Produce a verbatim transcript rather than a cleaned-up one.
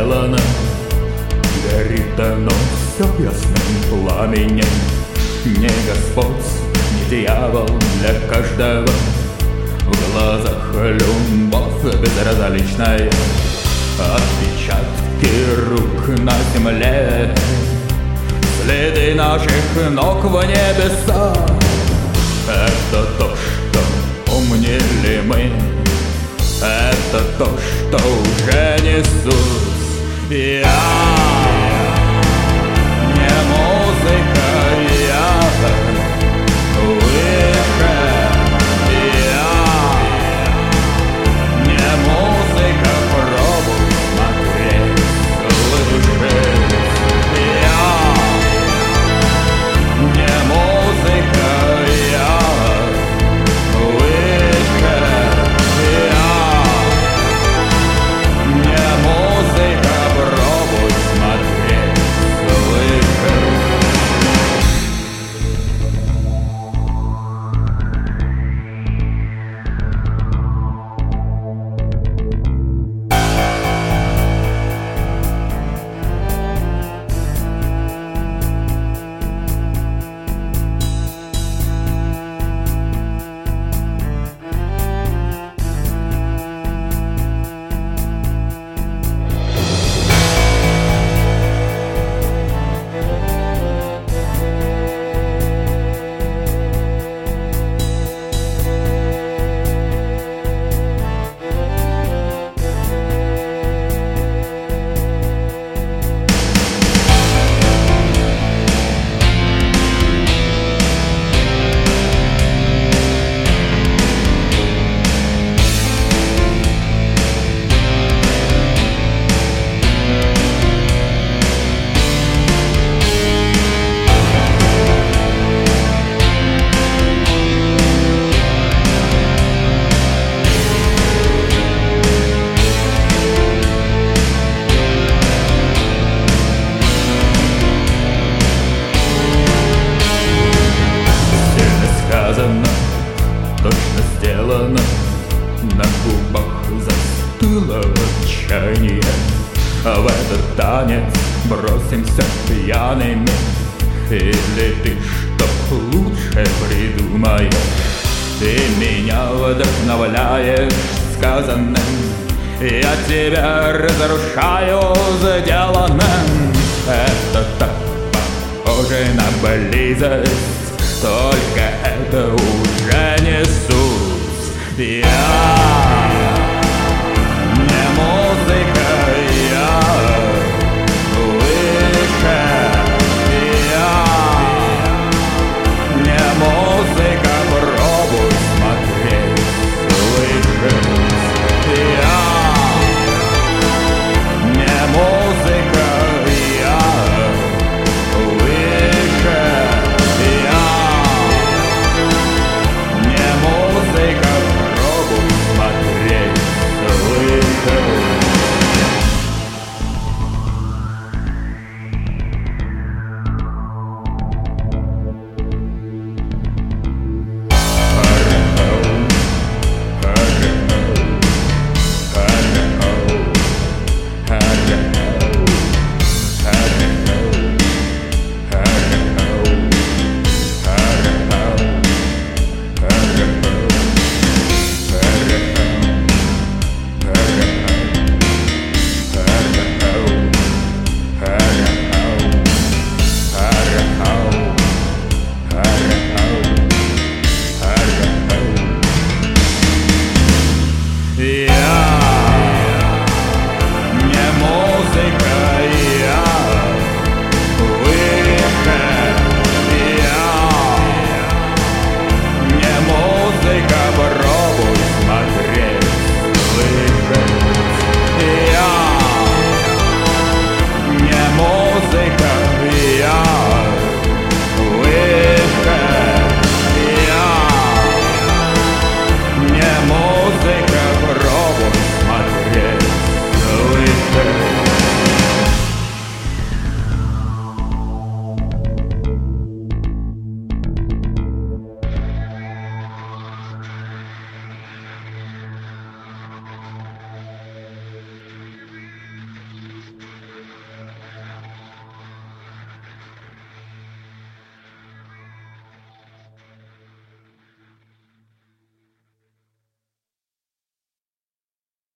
сделано, горит оно все ясным пламенем. Не Господь, не дьявол, для каждого в глазах любовь безразличная. Отпечатки рук на земле, следы наших ног в небесах. Это то, что помнили мы, это то, что уже несут. Я не музыка, я выше. Я не музыка, пробуй смотреть, слышать. Я не музыка, я выше. Я не музыка, пробуй смотреть, слышать. Точно сделано, на губах застыло отчаяние. А в этот танец бросимся пьяными, или ты что лучше придумаешь? Ты меня вдохновляешь сказанным, я тебя разрушаю сделанным. Это так похоже на близость, только это уже не суть. Я